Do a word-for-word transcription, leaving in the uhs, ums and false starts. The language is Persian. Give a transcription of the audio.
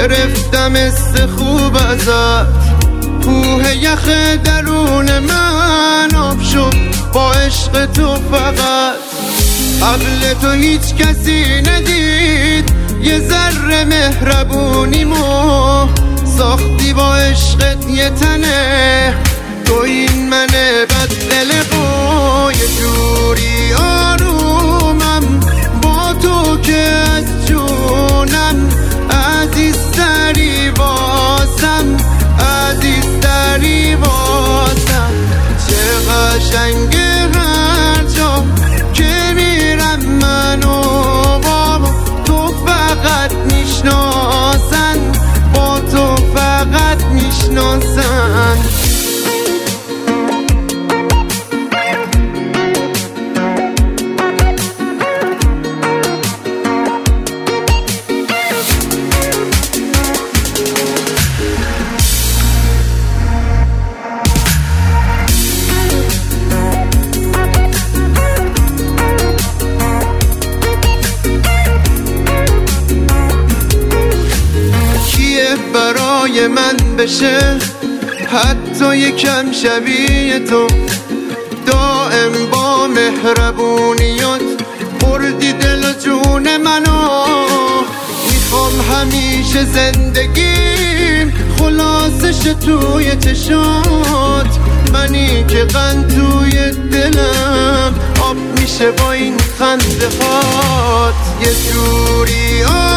گرفتم است خوب ازت، کوه یخ درون من آب شد با عشق تو فقط. قبل تو هیچ کسی ندید یه ذره مهربونیمو، ساختی با عشقت یه تنه، تو این منه بددل و یه جوری آرومم با تو که از جونم عزیزتری واسم، عزیزتری واسم. چه قشنگه هر جا که میرم منو با تو فقط میشناسن، با تو فقط میشناسن. برای من بشه حتی یکم شبیه تو، دائم با مهربونیات بردی دل و جون منو. میخوام همیشه زندگیم خلاصش توی چشات، منی که قند توی دلم آب میشه با این خنده هات. یه جوری